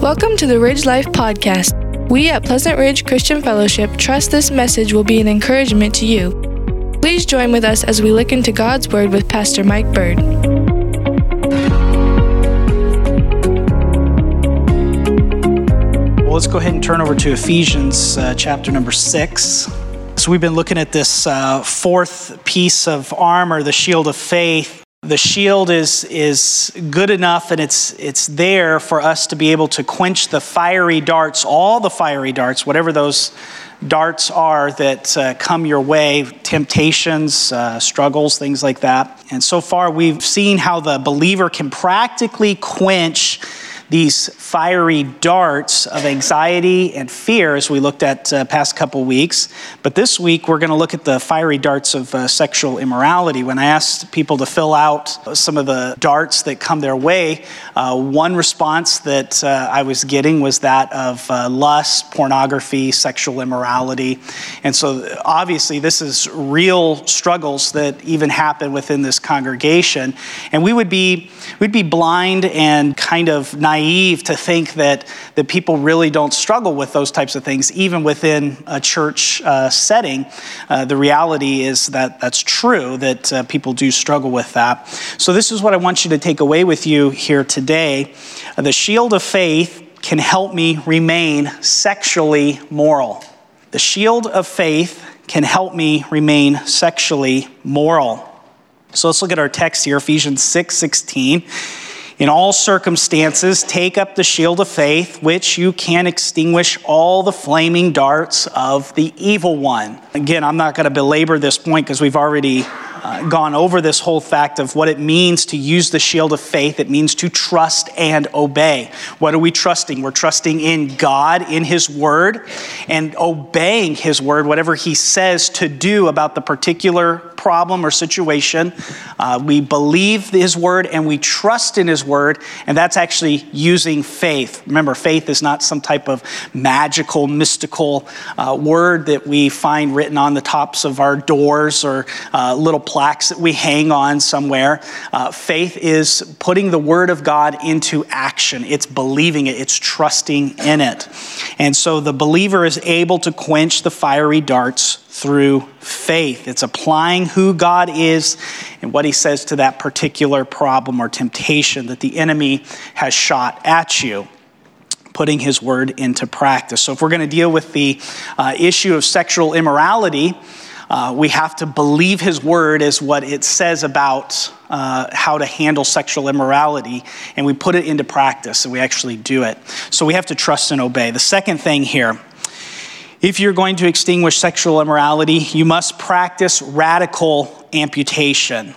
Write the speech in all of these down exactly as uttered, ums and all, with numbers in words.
Welcome to the Ridge Life Podcast. We at Pleasant Ridge Christian Fellowship trust this message will be an encouragement to you. Please join with us as we look into God's Word with Pastor Mike Bird. Well, let's go ahead and turn over to Ephesians uh, chapter number six. So we've been looking at this uh, fourth piece of armor, the shield of faith. The shield is is good enough, and it's it's there for us to be able to quench the fiery darts, all the fiery darts, whatever those darts are that uh, come your way, temptations, uh, struggles, things like that. And so far, we've seen how the believer can practically quench these fiery darts of anxiety and fear as we looked at uh, past couple weeks. But this week, we're going to look at the fiery darts of uh, sexual immorality. When I asked people to fill out some of the darts that come their way, uh, one response that uh, I was getting was that of uh, lust, pornography, sexual immorality. And so obviously, this is real struggles that even happen within this congregation. And we would be, we'd be blind and kind of naive naive to think that, that people really don't struggle with those types of things, even within a church uh, setting. Uh, the reality is that that's true, that uh, people do struggle with that. So this is what I want you to take away with you here today. Uh, the shield of faith can help me remain sexually moral. The shield of faith can help me remain sexually moral. So let's look at our text here, Ephesians six sixteen. In all circumstances, take up the shield of faith, which you can extinguish all the flaming darts of the evil one. Again, I'm not going to belabor this point because we've already uh, gone over this whole fact of what it means to use the shield of faith. It means to trust and obey. What are we trusting? We're trusting in God, in His Word, and obeying His Word, whatever He says to do about the particular problem or situation. Uh, we believe His Word and we trust in His Word, and that's actually using faith. Remember, faith is not some type of magical, mystical uh, word that we find written on the tops of our doors or uh, little plaques that we hang on somewhere. Uh, faith is putting the Word of God into action. It's believing it. It's trusting in it. And so the believer is able to quench the fiery darts through faith. It's applying who God is and what He says to that particular problem or temptation that the enemy has shot at you, putting His Word into practice. So if we're going to deal with the uh, issue of sexual immorality, uh, we have to believe His Word as what it says about uh, how to handle sexual immorality, and we put it into practice, and we actually do it. So we have to trust and obey. The second thing here, if you're going to extinguish sexual immorality, you must practice radical amputation.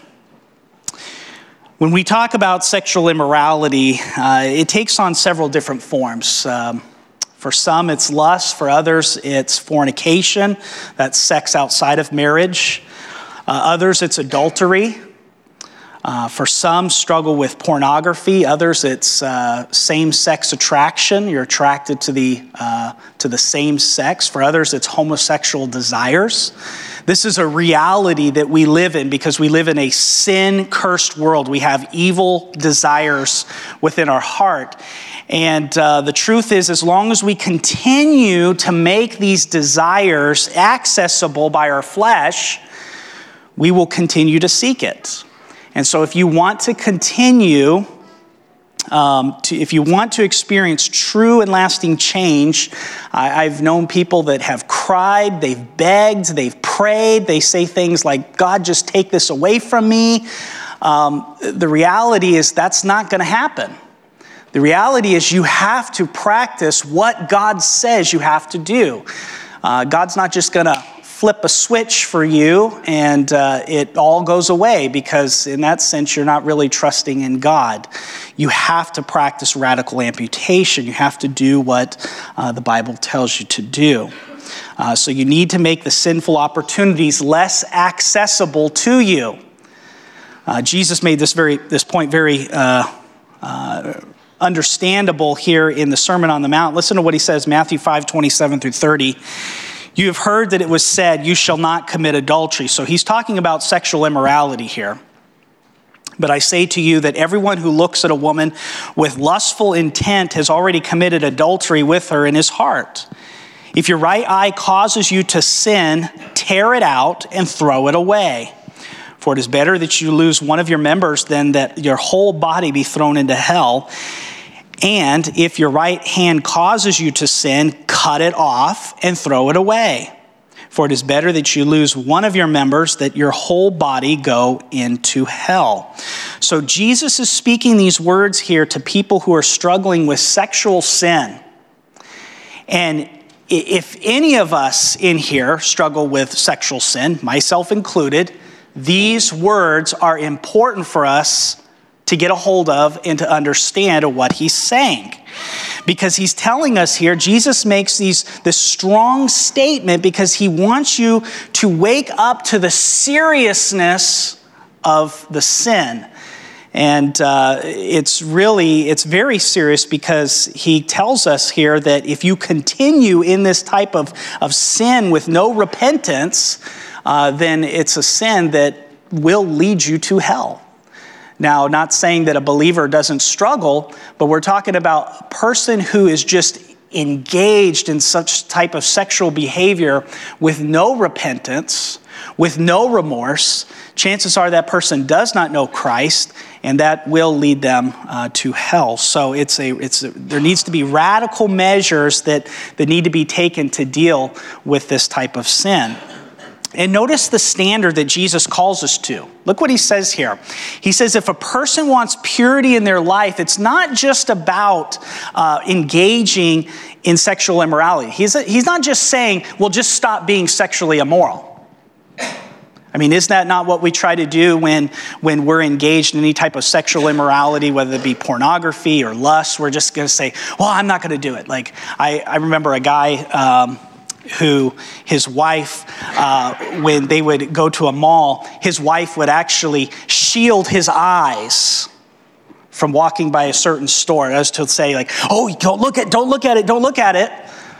When we talk about sexual immorality, uh, it takes on several different forms. Um, for some, it's lust. For others, it's fornication. That's sex outside of marriage. Uh, others, it's adultery. Uh, for some, struggle with pornography. Others, it's uh, same-sex attraction. You're attracted to the uh, to the same sex. For others, it's homosexual desires. This is a reality that we live in because we live in a sin-cursed world. We have evil desires within our heart. And uh, the truth is, as long as we continue to make these desires accessible by our flesh, we will continue to seek it. And so if you want to continue, um, to, if you want to experience true and lasting change, I, I've known people that have cried, they've begged, they've prayed, they say things like, God, just take this away from me. Um, the reality is that's not going to happen. The reality is you have to practice what God says you have to do. Uh, God's not just going to flip a switch for you and uh, it all goes away, because in that sense, you're not really trusting in God. You have to practice radical amputation. You have to do what uh, the Bible tells you to do. Uh, so you need to make the sinful opportunities less accessible to you. Uh, Jesus made this very this point very uh, uh, understandable here in the Sermon on the Mount. Listen to what He says, Matthew five, twenty-seven through thirty. You have heard that it was said, you shall not commit adultery. So He's talking about sexual immorality here. But I say to you that everyone who looks at a woman with lustful intent has already committed adultery with her in his heart. If your right eye causes you to sin, tear it out and throw it away. For it is better that you lose one of your members than that your whole body be thrown into hell. And if your right hand causes you to sin, cut it off and throw it away. For it is better that you lose one of your members, that your whole body go into hell. So Jesus is speaking these words here to people who are struggling with sexual sin. And if any of us in here struggle with sexual sin, myself included, these words are important for us to get a hold of and to understand what he's saying. Because he's telling us here, Jesus makes these this strong statement because he wants you to wake up to the seriousness of the sin. And uh, it's really, it's very serious because he tells us here that if you continue in this type of, of sin with no repentance, uh, then it's a sin that will lead you to hell. Now, not saying that a believer doesn't struggle, but we're talking about a person who is just engaged in such type of sexual behavior with no repentance, with no remorse. Chances are that person does not know Christ, and that will lead them uh, to hell. So it's a, it's a, there needs to be radical measures that, that need to be taken to deal with this type of sin. And notice the standard that Jesus calls us to. Look what he says here. He says if a person wants purity in their life, it's not just about uh, engaging in sexual immorality. He's, he's not just saying, well, just stop being sexually immoral. I mean, isn't that not what we try to do when, when we're engaged in any type of sexual immorality, whether it be pornography or lust? We're just going to say, well, I'm not going to do it. Like, I, I remember a guy... Um, who his wife, uh, when they would go to a mall, his wife would actually shield his eyes from walking by a certain store. As to say like, oh, don't look at, don't look at it, don't look at it.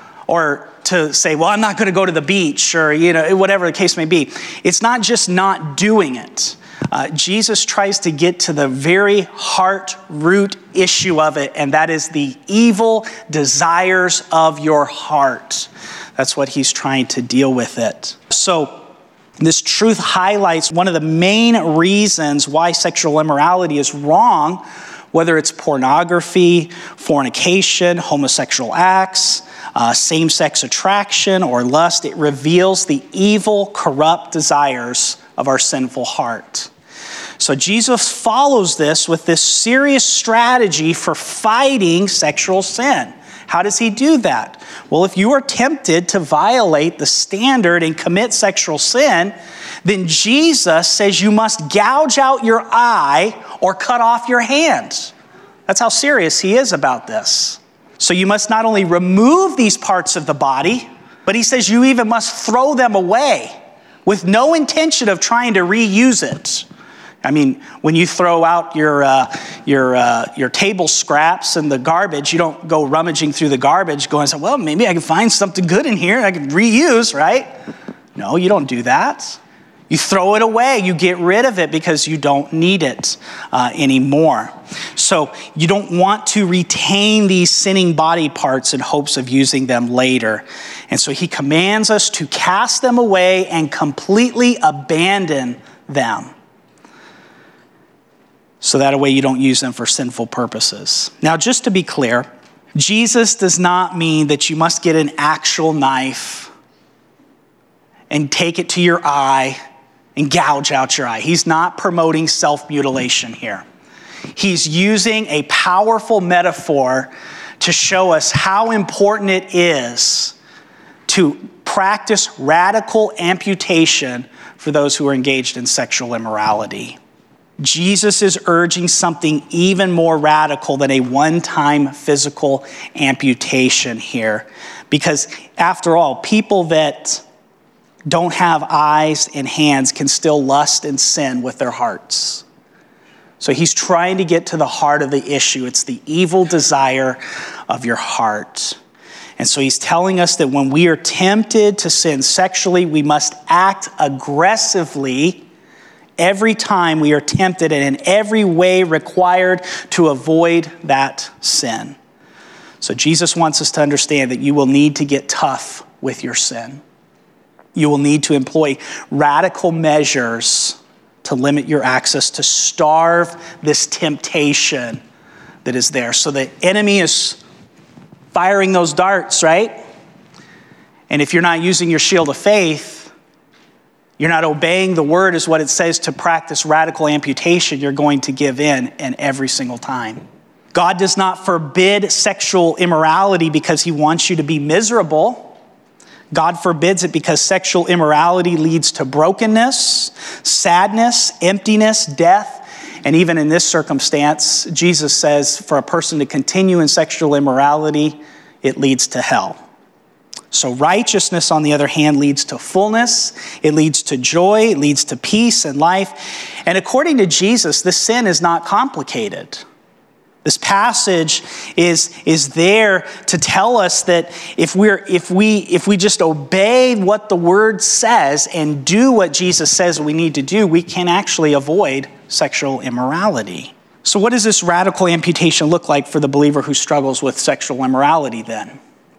Or to say, well, I'm not going to go to the beach, or, you know, whatever the case may be. It's not just not doing it. Uh, Jesus tries to get to the very heart root issue of it, and that is the evil desires of your heart. That's what he's trying to deal with it. So this truth highlights one of the main reasons why sexual immorality is wrong, whether it's pornography, fornication, homosexual acts, uh, same-sex attraction, or lust. It reveals the evil, corrupt desires of our sinful heart. So Jesus follows this with this serious strategy for fighting sexual sin. How does he do that? Well, if you are tempted to violate the standard and commit sexual sin, then Jesus says you must gouge out your eye or cut off your hand. That's how serious he is about this. So you must not only remove these parts of the body, but he says you even must throw them away with no intention of trying to reuse it. I mean, when you throw out your uh, your uh, your table scraps and the garbage, you don't go rummaging through the garbage going, well, maybe I can find something good in here I can reuse, right? No, you don't do that. You throw it away. You get rid of it because you don't need it uh, anymore. So you don't want to retain these sinning body parts in hopes of using them later. And so he commands us to cast them away and completely abandon them. So that way you don't use them for sinful purposes. Now, just to be clear, Jesus does not mean that you must get an actual knife and take it to your eye and gouge out your eye. He's not promoting self-mutilation here. He's using a powerful metaphor to show us how important it is to practice radical amputation for those who are engaged in sexual immorality. Jesus is urging something even more radical than a one-time physical amputation here. Because after all, people that don't have eyes and hands can still lust and sin with their hearts. So he's trying to get to the heart of the issue. It's the evil desire of your heart. And so he's telling us that when we are tempted to sin sexually, we must act aggressively Every time we are tempted and in every way required to avoid that sin. So Jesus wants us to understand that you will need to get tough with your sin. You will need to employ radical measures to limit your access, to starve this temptation that is there. So the enemy is firing those darts, right? And if you're not using your shield of faith, you're not obeying the word is what it says to practice radical amputation, you're going to give in, and every single time. God does not forbid sexual immorality because he wants you to be miserable. God forbids it because sexual immorality leads to brokenness, sadness, emptiness, death. And even in this circumstance, Jesus says for a person to continue in sexual immorality, it leads to hell. So righteousness, on the other hand, leads to fullness. It leads to joy. It leads to peace and life. And according to Jesus, this sin is not complicated. This passage is, is there to tell us that if we're if we if we just obey what the word says and do what Jesus says we need to do, we can actually avoid sexual immorality. So what does this radical amputation look like for the believer who struggles with sexual immorality then?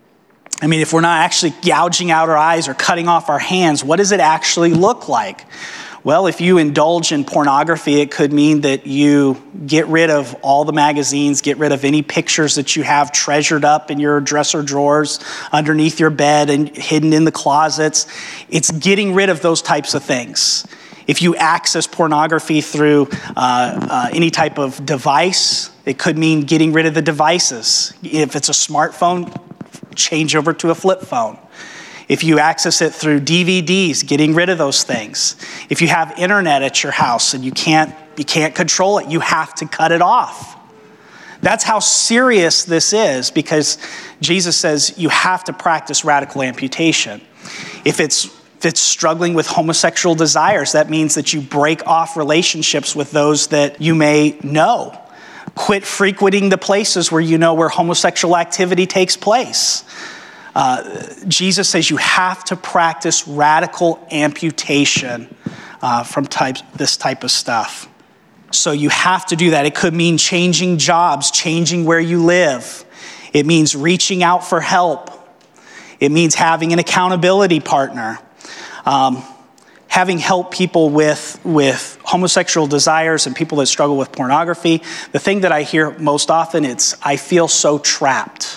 I mean, if we're not actually gouging out our eyes or cutting off our hands, what does it actually look like? Well, if you indulge in pornography, it could mean that you get rid of all the magazines, get rid of any pictures that you have treasured up in your dresser drawers, underneath your bed and hidden in the closets. It's getting rid of those types of things. If you access pornography through uh, uh, any type of device, it could mean getting rid of the devices. If it's a smartphone, change over to a flip phone. If you access it through D V Ds, getting rid of those things. If you have internet at your house and you can't you can't control it, you have to cut it off. That's how serious this is, because Jesus says you have to practice radical amputation. If it's if it's struggling with homosexual desires, that means that you break off relationships with those that you may know. Quit frequenting the places where you know where homosexual activity takes place. Uh, Jesus says you have to practice radical amputation uh, from types, this type of stuff. So you have to do that. It could mean changing jobs, changing where you live. It means reaching out for help. It means having an accountability partner. Um, having helped people with, with homosexual desires and people that struggle with pornography. The thing that I hear most often, it's, I feel so trapped.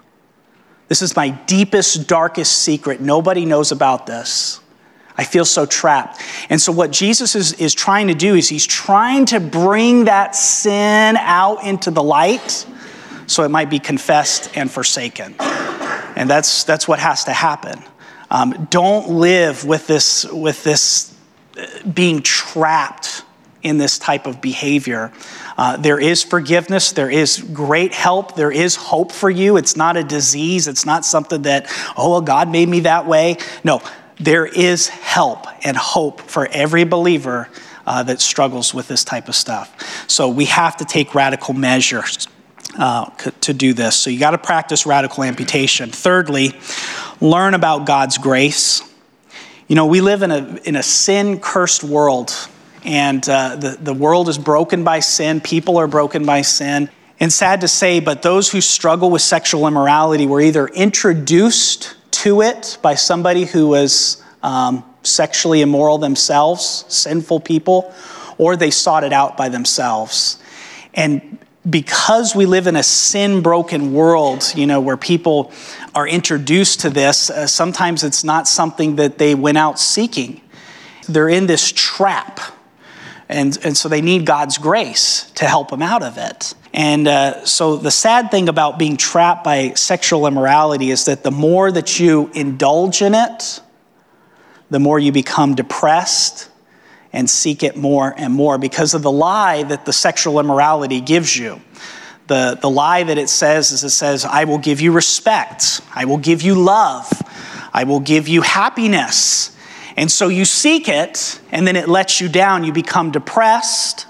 This is my deepest, darkest secret. Nobody knows about this. I feel so trapped. And so what Jesus is, is trying to do is he's trying to bring that sin out into the light so it might be confessed and forsaken. And that's that's what has to happen. Um, don't live with this, with this being trapped in this type of behavior. Uh, there is forgiveness. There is great help. There is hope for you. It's not a disease. It's not something that, oh, well, God made me that way. No, there is help and hope for every believer uh, that struggles with this type of stuff. So we have to take radical measures uh, to do this. So you got to practice radical amputation. Thirdly, learn about God's grace. You know, we live in a in a sin-cursed world. And uh, the, the world is broken by sin. People are broken by sin. And sad to say, but those who struggle with sexual immorality were either introduced to it by somebody who was um, sexually immoral themselves, sinful people, or they sought it out by themselves. And because we live in a sin-broken world, you know, where people are introduced to this, uh, sometimes it's not something that they went out seeking. They're in this trap. And, and so they need God's grace to help them out of it. And uh, so the sad thing about being trapped by sexual immorality is that the more that you indulge in it, the more you become depressed and seek it more and more because of the lie that the sexual immorality gives you. The, the lie that it says is it says, I will give you respect. I will give you love. I will give you happiness. And so you seek it, and then it lets you down. You become depressed.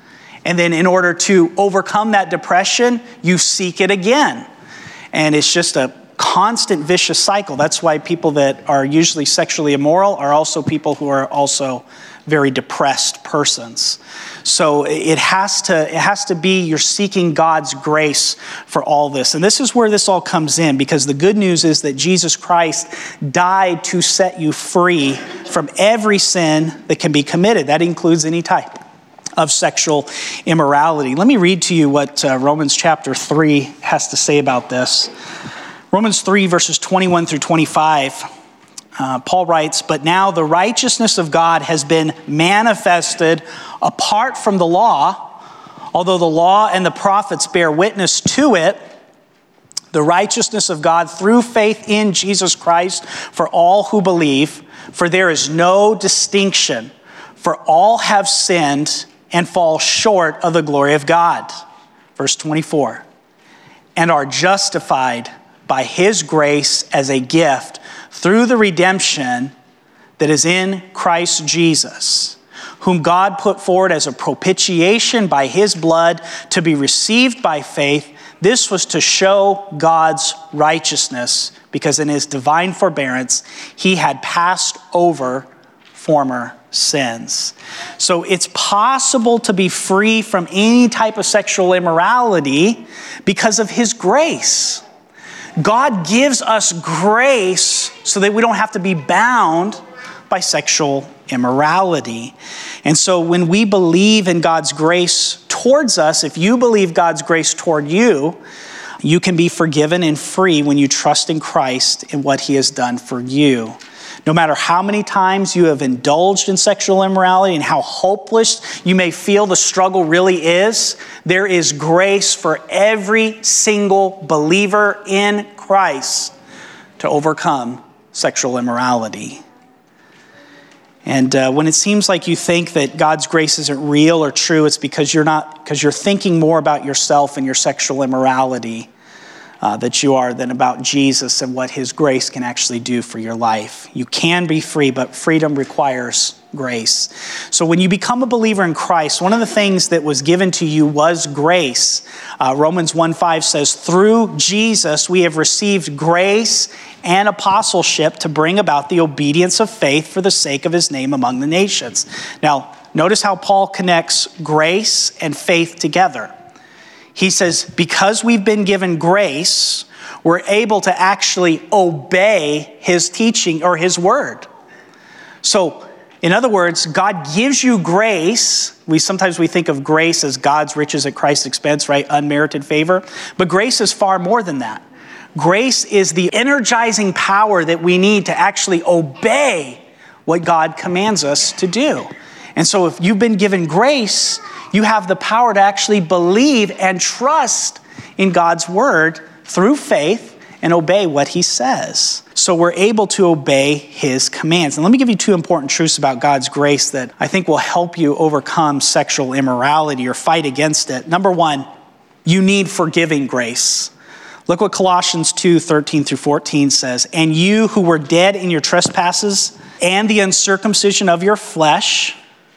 And then in order to overcome that depression, you seek it again. And it's just a constant vicious cycle. That's why people that are usually sexually immoral are also people who are also very depressed persons. So it has to, it has to be you're seeking God's grace for all this. And this is where this all comes in, because the good news is that Jesus Christ died to set you free from every sin that can be committed. That includes any type of sexual immorality. Let me read to you what uh, Romans chapter three has to say about this. Romans three, verses twenty-one through twenty-five. Uh, Paul writes, "But now the righteousness of God has been manifested apart from the law, although the law and the prophets bear witness to it, the righteousness of God through faith in Jesus Christ for all who believe, for there is no distinction, for all have sinned and fall short of the glory of God." Verse twenty-four, "And are justified by his grace as a gift through the redemption that is in Christ Jesus, whom God put forward as a propitiation by his blood to be received by faith. This was to show God's righteousness, because in his divine forbearance, he had passed over former sins." So it's possible to be free from any type of sexual immorality because of his grace. God gives us grace so that we don't have to be bound by sexual immorality. And so when we believe in God's grace towards us, if you believe God's grace toward you, you can be forgiven and free when you trust in Christ and what he has done for you. No matter how many times you have indulged in sexual immorality and how hopeless you may feel the struggle really is, there is grace for every single believer in Christ to overcome sexual immorality. And uh, when it seems like you think that God's grace isn't real or true, it's because you're not, because you're thinking more about yourself and your sexual immorality Uh, that you are than about Jesus and what his grace can actually do for your life. You can be free, but freedom requires grace. So when you become a believer in Christ, one of the things that was given to you was grace. Uh, Romans one five says, "Through Jesus we have received grace and apostleship to bring about the obedience of faith for the sake of his name among the nations." Now, notice how Paul connects grace and faith together. He says, because we've been given grace, we're able to actually obey his teaching or his word. So, in other words, God gives you grace. We sometimes we think of grace as God's riches at Christ's expense, right? Unmerited favor. But grace is far more than that. Grace is the energizing power that we need to actually obey what God commands us to do. And so if you've been given grace, you have the power to actually believe and trust in God's word through faith and obey what he says. So we're able to obey his commands. And let me give you two important truths about God's grace that I think will help you overcome sexual immorality or fight against it. Number one, you need forgiving grace. Look what Colossians two, thirteen through fourteen says. "And you who were dead in your trespasses and the uncircumcision of your flesh,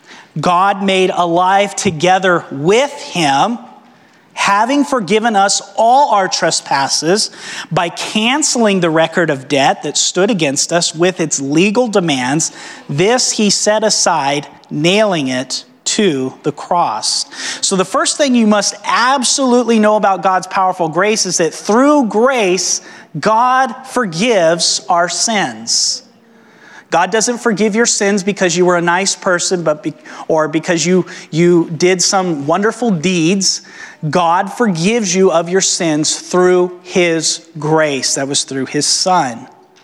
God made alive together with him, having forgiven us all our trespasses by canceling the record of debt that stood against us with its legal demands. This he set aside, nailing it to the cross." So the first thing you must absolutely know about God's powerful grace is that through grace, God forgives our sins. God doesn't forgive your sins because you were a nice person, but be, or because you, you did some wonderful deeds. God forgives you of your sins through his grace. That was through his son.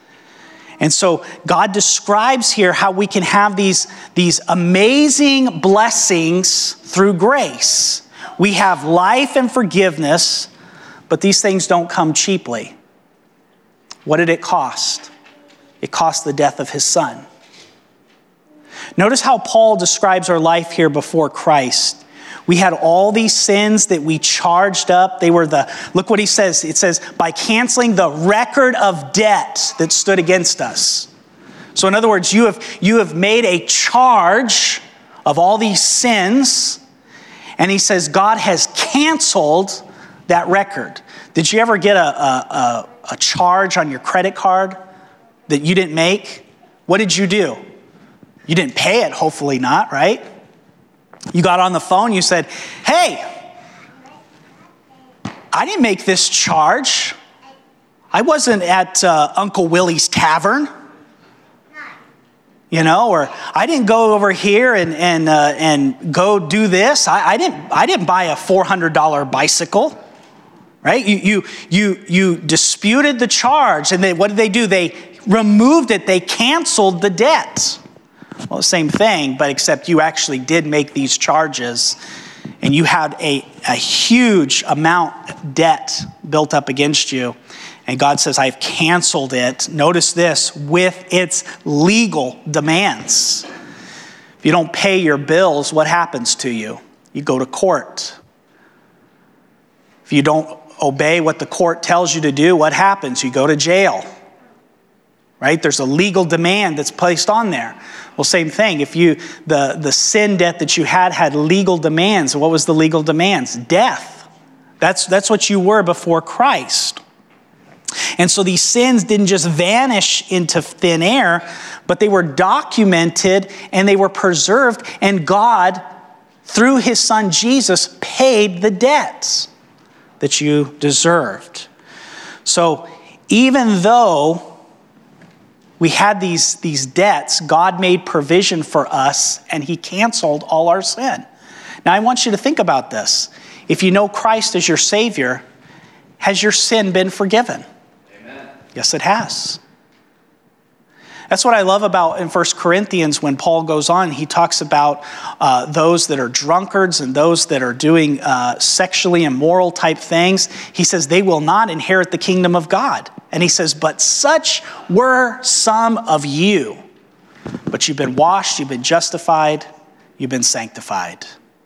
And so God describes here how we can have these, these amazing blessings through grace. We have life and forgiveness, but these things don't come cheaply. What did it cost? It cost the death of his son. Notice how Paul describes our life here before Christ. We had all these sins that we charged up. They were the, look what he says. It says, by canceling the record of debt that stood against us. So in other words, you have, you have made a charge of all these sins. And he says, God has canceled that record. Did you ever get a, a, a, a charge on your credit card that you didn't make? What did you do? You didn't pay it, hopefully not, right? You got on the phone, you said, hey, I didn't make this charge. I wasn't at uh, Uncle Willie's Tavern. You know, or I didn't go over here and and uh, and go do this. I, I didn't I didn't buy a four hundred dollars bicycle, right? You you you you disputed the charge, and they, what did they do? They removed it. They canceled the debt. Well, the same thing, but except you actually did make these charges, and you had a a huge amount of debt built up against you. And God says, I've canceled it. Notice this, with its legal demands. If you don't pay your bills, what happens to you? You go to court. If you don't obey what the court tells you to do, what happens? You go to jail. Right? There's a legal demand that's placed on there. Well, same thing. If you the, the sin debt that you had had legal demands, what was the legal demands? Death. That's, that's what you were before Christ. And so these sins didn't just vanish into thin air, but they were documented and they were preserved. And God, through his son Jesus, paid the debts that you deserved. So even though we had these, these debts, God made provision for us and he canceled all our sin. Now I want you to think about this. If you know Christ as your Savior, has your sin been forgiven? Yes, it has. That's what I love about in First Corinthians when Paul goes on. He talks about uh, those that are drunkards and those that are doing uh, sexually immoral type things. He says they will not inherit the kingdom of God. And he says, but such were some of you. But you've been washed, you've been justified, you've been sanctified.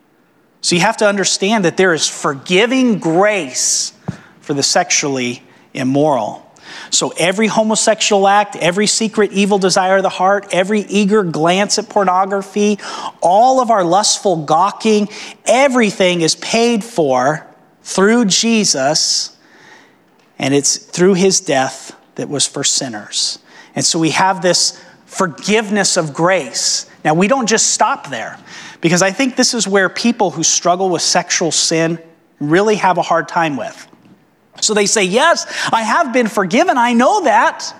So you have to understand that there is forgiving grace for the sexually immoral. So every homosexual act, every secret evil desire of the heart, every eager glance at pornography, all of our lustful gawking, everything is paid for through Jesus, and it's through his death that was for sinners. And so we have this forgiveness of grace. Now, we don't just stop there, because I think this is where people who struggle with sexual sin really have a hard time with. So they say, yes, I have been forgiven. I know that.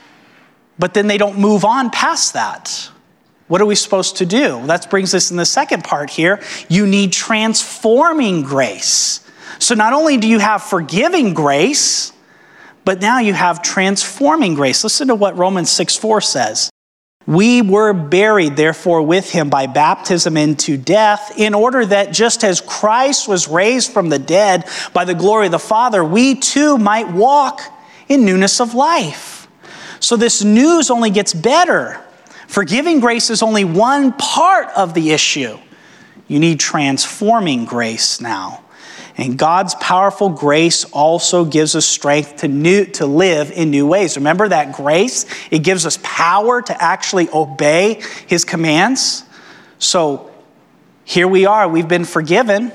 But then they don't move on past that. What are we supposed to do? That brings us in the second part here. You need transforming grace. So not only do you have forgiving grace, but now you have transforming grace. Listen to what Romans six four says. We were buried, therefore, with him by baptism into death, in order that just as Christ was raised from the dead by the glory of the Father, we too might walk in newness of life. So this news only gets better. Forgiving grace is only one part of the issue. You need transforming grace now. And God's powerful grace also gives us strength to new, to live in new ways. Remember that grace? It gives us power to actually obey his commands. So here we are. We've been forgiven.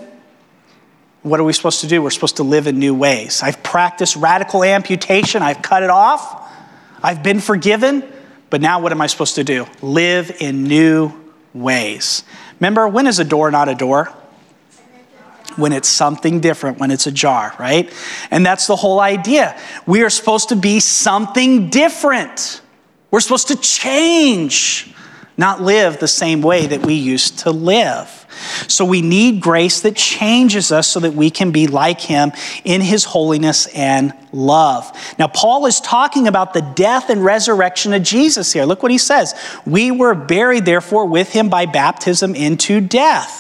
What are we supposed to do? We're supposed to live in new ways. I've practiced radical amputation. I've cut it off. I've been forgiven. But now what am I supposed to do? Live in new ways. Remember, when is a door not a door? When it's something different, when it's ajar, right? And that's the whole idea. We are supposed to be something different. We're supposed to change, not live the same way that we used to live. So we need grace that changes us so that we can be like him in his holiness and love. Now, Paul is talking about the death and resurrection of Jesus here. Look what he says. We were buried, therefore, with him by baptism into death,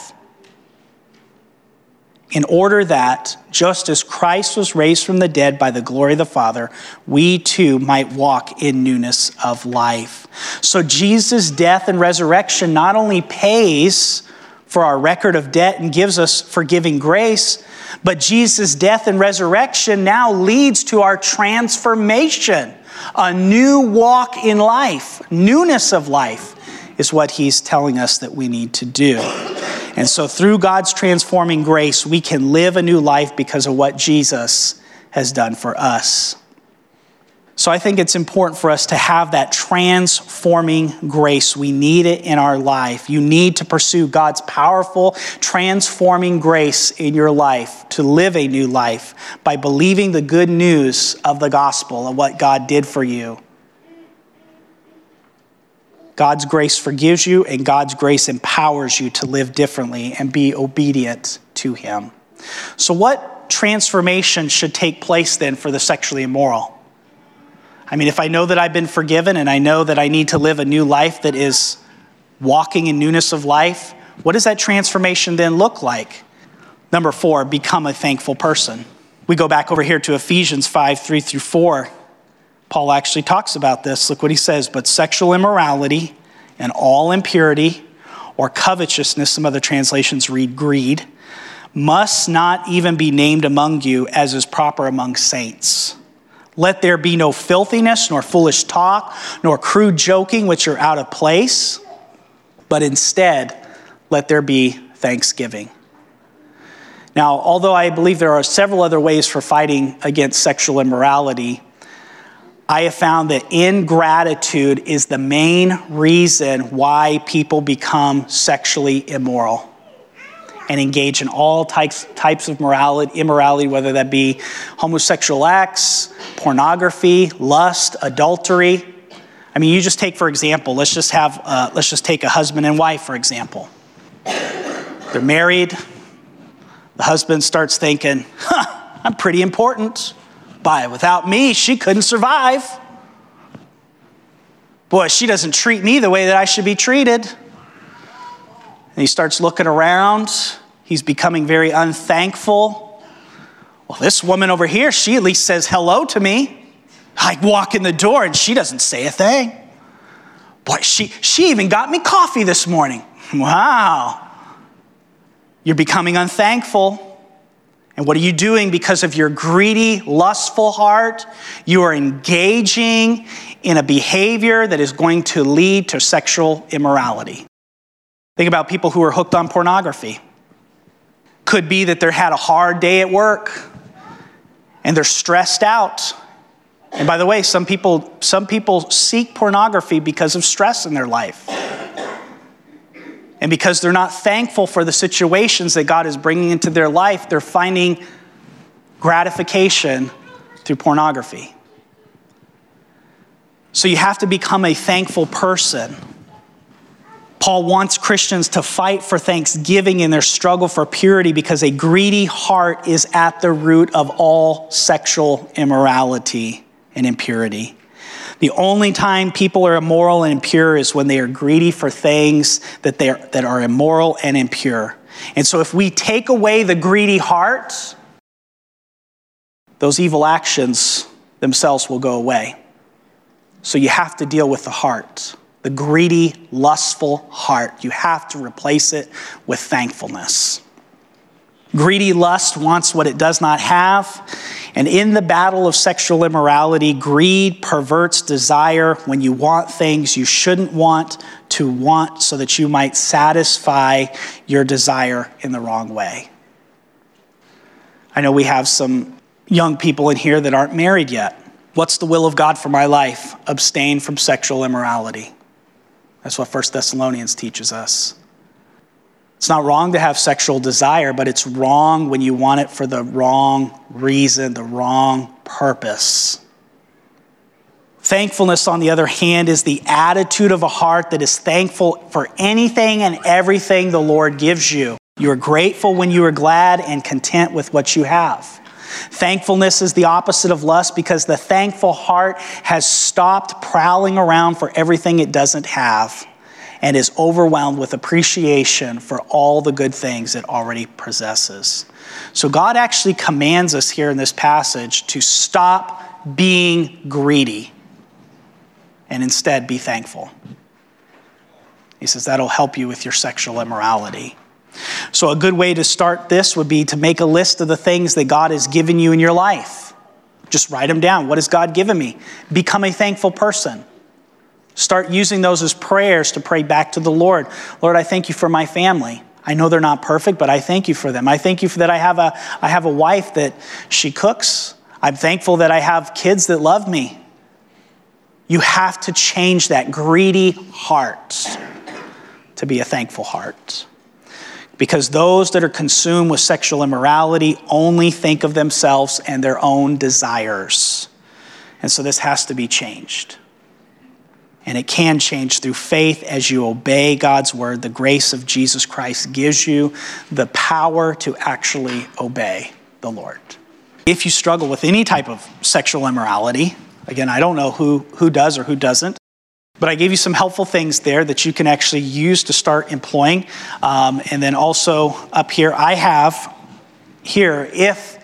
in order that, just as Christ was raised from the dead by the glory of the Father, we too might walk in newness of life. So Jesus' death and resurrection not only pays for our record of debt and gives us forgiving grace, but Jesus' death and resurrection now leads to our transformation, a new walk in life. Newness of life is what he's telling us that we need to do. And so through God's transforming grace, we can live a new life because of what Jesus has done for us. So I think it's important for us to have that transforming grace. We need it in our life. You need to pursue God's powerful, transforming grace in your life to live a new life by believing the good news of the gospel and what God did for you. God's grace forgives you, and God's grace empowers you to live differently and be obedient to him. So what transformation should take place then for the sexually immoral? I mean, if I know that I've been forgiven and I know that I need to live a new life that is walking in newness of life, what does that transformation then look like? Number four, become a thankful person. We go back over here to Ephesians five, three through four. Paul actually talks about this. Look what he says. But sexual immorality and all impurity or covetousness, some other translations read greed, must not even be named among you as is proper among saints. Let there be no filthiness, nor foolish talk, nor crude joking, which are out of place, but instead, let there be thanksgiving. Now, although I believe there are several other ways for fighting against sexual immorality, I have found that ingratitude is the main reason why people become sexually immoral and engage in all types, types of morality, immorality, whether that be homosexual acts, pornography, lust, adultery. I mean, you just take, for example, let's just have, uh, let's just take a husband and wife, for example. They're married. The husband starts thinking, huh, I'm pretty important. By without me, she couldn't survive. Boy, she doesn't treat me the way that I should be treated. And he starts looking around. He's becoming very unthankful. Well, this woman over here, she at least says hello to me. I walk in the door and she doesn't say a thing. Boy, she, she even got me coffee this morning. Wow. You're becoming unthankful. And what are you doing? Because of your greedy, lustful heart, you are engaging in a behavior that is going to lead to sexual immorality. Think about people who are hooked on pornography. Could be that they had a hard day at work and they're stressed out. And by the way, some people, some people seek pornography because of stress in their life. And because they're not thankful for the situations that God is bringing into their life, they're finding gratification through pornography. So you have to become a thankful person. Paul wants Christians to fight for thanksgiving in their struggle for purity because a greedy heart is at the root of all sexual immorality and impurity. The only time people are immoral and impure is when they are greedy for things that they are, that are immoral and impure. And so if we take away the greedy heart, those evil actions themselves will go away. So you have to deal with the heart. The greedy, lustful heart. You have to replace it with thankfulness. Greedy lust wants what it does not have. And in the battle of sexual immorality, greed perverts desire when you want things you shouldn't want to want so that you might satisfy your desire in the wrong way. I know we have some young people in here that aren't married yet. What's the will of God for my life? Abstain from sexual immorality. That's what First Thessalonians teaches us. It's not wrong to have sexual desire, but it's wrong when you want it for the wrong reason, the wrong purpose. Thankfulness, on the other hand, is the attitude of a heart that is thankful for anything and everything the Lord gives you. You are grateful when you are glad and content with what you have. Thankfulness is the opposite of lust because the thankful heart has stopped prowling around for everything it doesn't have and is overwhelmed with appreciation for all the good things it already possesses. So God actually commands us here in this passage to stop being greedy and instead be thankful. He says that'll help you with your sexual immorality. So a good way to start this would be to make a list of the things that God has given you in your life. Just write them down. What has God given me? Become a thankful person. Start using those as prayers to pray back to the Lord. Lord, I thank you for my family. I know they're not perfect, but I thank you for them. I thank you for that I have a I have a wife that she cooks. I'm thankful that I have kids that love me. You have to change that greedy heart to be a thankful heart. Because those that are consumed with sexual immorality only think of themselves and their own desires. And so this has to be changed. And it can change through faith as you obey God's word. The grace of Jesus Christ gives you the power to actually obey the Lord. If you struggle with any type of sexual immorality, again, I don't know who, who does or who doesn't, but I gave you some helpful things there that you can actually use to start employing. Um, and then also up here, I have here, if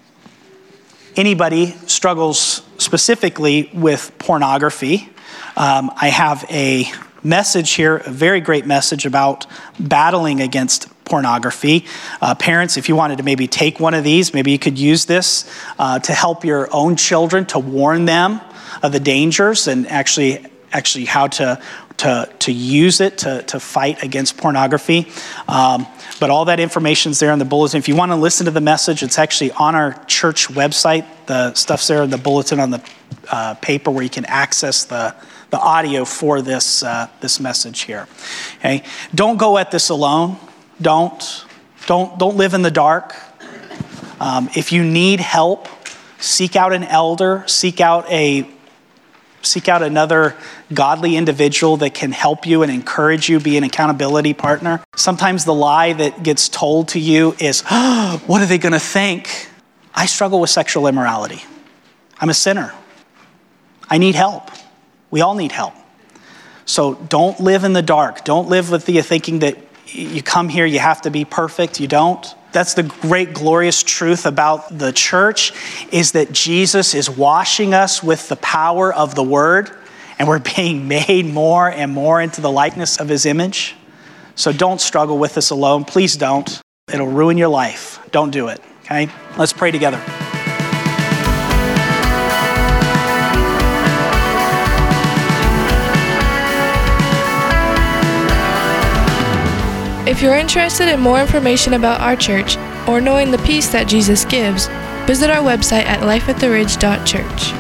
anybody struggles specifically with pornography, um, I have a message here, a very great message about battling against pornography. Uh, parents, if you wanted to maybe take one of these, maybe you could use this uh, to help your own children, to warn them of the dangers and actually actually how to to to use it to, to fight against pornography. Um, but all that information is there in the bulletin. If you want to listen to the message, it's actually on our church website. The stuff's there in the bulletin on the uh, paper where you can access the the audio for this uh, this message here. Okay, don't go at this alone. Don't don't don't live in the dark. Um, if you need help, seek out an elder. Seek out a Seek out another godly individual that can help you and encourage you, be an accountability partner. Sometimes the lie that gets told to you is, oh, what are they going to think? I struggle with sexual immorality. I'm a sinner. I need help. We all need help. So don't live in the dark. Don't live with the thinking that you come here, you have to be perfect. You don't. That's the great, glorious truth about the church, is that Jesus is washing us with the power of the word, and we're being made more and more into the likeness of his image. So don't struggle with this alone. Please don't. It'll ruin your life. Don't do it, okay? Let's pray together. If you're interested in more information about our church or knowing the peace that Jesus gives, visit our website at life at the ridge dot church.